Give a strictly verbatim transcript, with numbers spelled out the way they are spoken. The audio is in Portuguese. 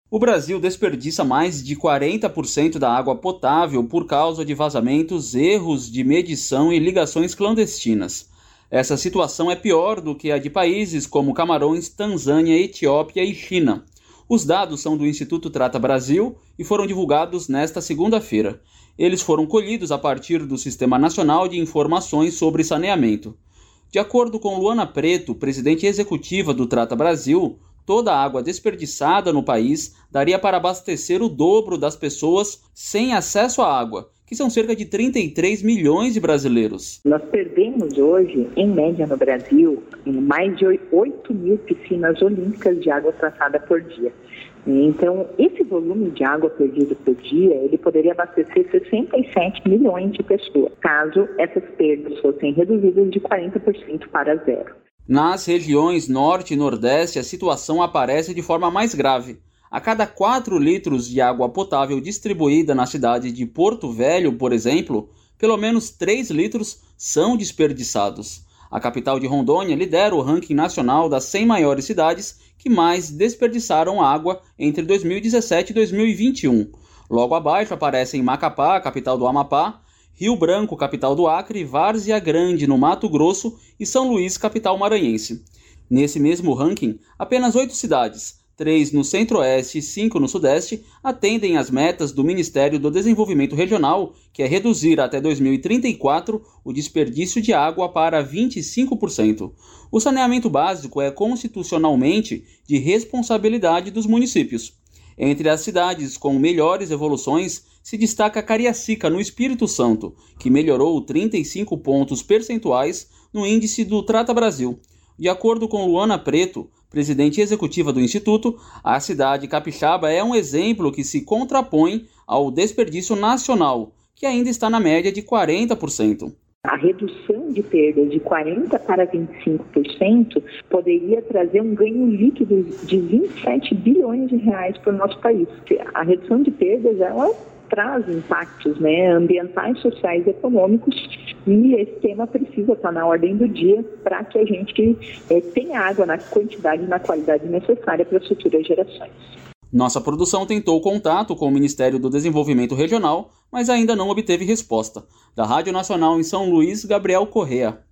O Brasil desperdiça mais de quarenta por cento da água potável por causa de vazamentos, erros de medição e ligações clandestinas. Essa situação é pior do que a de países como Camarões, Tanzânia, Etiópia e China. Os dados são do Instituto Trata Brasil e foram divulgados nesta segunda-feira. Eles foram colhidos a partir do Sistema Nacional de Informações sobre Saneamento. De acordo com Luana Preto, presidente executiva do Trata Brasil, toda a água desperdiçada no país daria para abastecer o dobro das pessoas sem acesso à água, que são cerca de trinta e três milhões de brasileiros. Nós perdemos hoje, em média no Brasil, mais de oito mil piscinas olímpicas de água tratada por dia. Então, esse volume de água perdido por dia, ele poderia abastecer sessenta e sete milhões de pessoas, caso essas perdas fossem reduzidas de quarenta por cento para zero. Nas regiões Norte e Nordeste, a situação aparece de forma mais grave. A cada quatro litros de água potável distribuída na cidade de Porto Velho, por exemplo, pelo menos três litros são desperdiçados. A capital de Rondônia lidera o ranking nacional das cem maiores cidades que mais desperdiçaram água entre dois mil e dezessete e dois mil e vinte e um. Logo abaixo aparecem Macapá, capital do Amapá, Rio Branco, capital do Acre, Várzea Grande, no Mato Grosso, e São Luís, capital maranhense. Nesse mesmo ranking, apenas oito cidades, três no Centro-Oeste e cinco no Sudeste, atendem às metas do Ministério do Desenvolvimento Regional, que é reduzir até dois mil e trinta e quatro o desperdício de água para vinte e cinco por cento. O saneamento básico é constitucionalmente de responsabilidade dos municípios. Entre as cidades com melhores evoluções, se destaca Cariacica, no Espírito Santo, que melhorou trinta e cinco pontos percentuais no índice do Trata Brasil. De acordo com Luana Preto, presidente executiva do Instituto, a cidade capixaba é um exemplo que se contrapõe ao desperdício nacional, que ainda está na média de quarenta por cento. A redução de perdas de quarenta por cento para vinte e cinco por cento poderia trazer um ganho líquido de vinte e sete bilhões de reais para o nosso país. A redução de perdas, ela traz impactos, né, ambientais, sociais e econômicos, e esse tema precisa estar na ordem do dia para que a gente é, tenha água na quantidade e na qualidade necessária para as futuras gerações. Nossa produção tentou contato com o Ministério do Desenvolvimento Regional, mas ainda não obteve resposta. Da Rádio Nacional em São Luís, Gabriel Correa.